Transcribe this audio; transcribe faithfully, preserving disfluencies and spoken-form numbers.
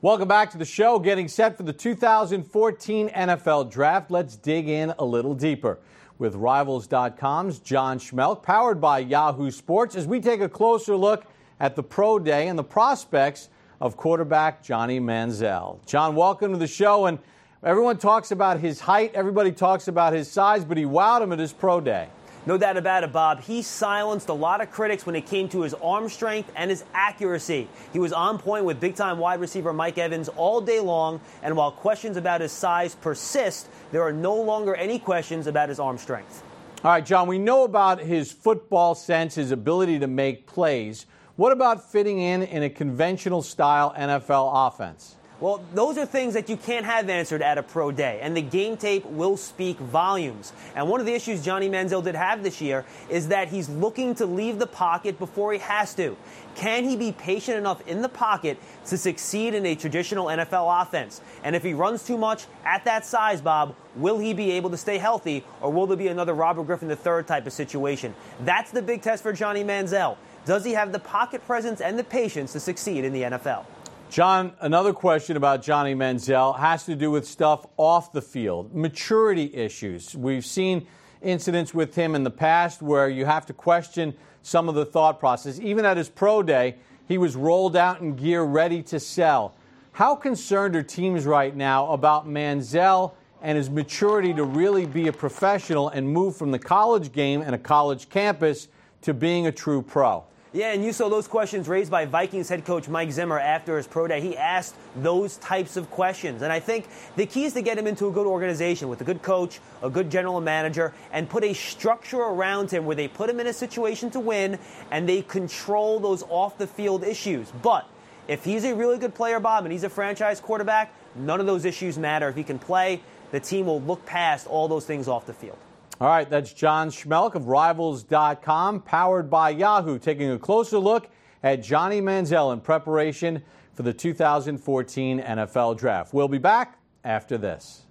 Welcome back to the show. Getting set for the two thousand fourteen N F L Draft. Let's dig in a little deeper with Rivals dot com's John Schmeelk, powered by Yahoo Sports, as we take a closer look at the Pro Day and the prospects of quarterback Johnny Manziel. John, welcome to the show. And everyone talks about his height. Everybody talks about his size, but he wowed him at his Pro Day. No doubt about it, Bob. He silenced a lot of critics when it came to his arm strength and his accuracy. He was on point with big-time wide receiver Mike Evans all day long, and while questions about his size persist, there are no longer any questions about his arm strength. All right, John, we know about his football sense, his ability to make plays. What about fitting in in a conventional-style N F L offense? Well, those are things that you can't have answered at a pro day, and the game tape will speak volumes. And one of the issues Johnny Manziel did have this year is that he's looking to leave the pocket before he has to. Can he be patient enough in the pocket to succeed in a traditional N F L offense? And if he runs too much at that size, Bob, will he be able to stay healthy, or will there be another Robert Griffin the third type of situation? That's the big test for Johnny Manziel. Does he have the pocket presence and the patience to succeed in the N F L? John, another question about Johnny Manziel has to do with stuff off the field, maturity issues. We've seen incidents with him in the past where you have to question some of the thought process. Even at his pro day, he was rolled out in gear ready to sell. How concerned are teams right now about Manziel and his maturity to really be a professional and move from the college game and a college campus to being a true pro? Yeah, and you saw those questions raised by Vikings head coach Mike Zimmer after his pro day. He asked those types of questions. And I think the key is to get him into a good organization with a good coach, a good general manager, and put a structure around him where they put him in a situation to win and they control those off-the-field issues. But if he's a really good player, Bob, and he's a franchise quarterback, none of those issues matter. If he can play, the team will look past all those things off the field. All right, that's John Schmeelk of Rivals dot com, powered by Yahoo, taking a closer look at Johnny Manziel in preparation for the two thousand fourteen N F L Draft. We'll be back after this.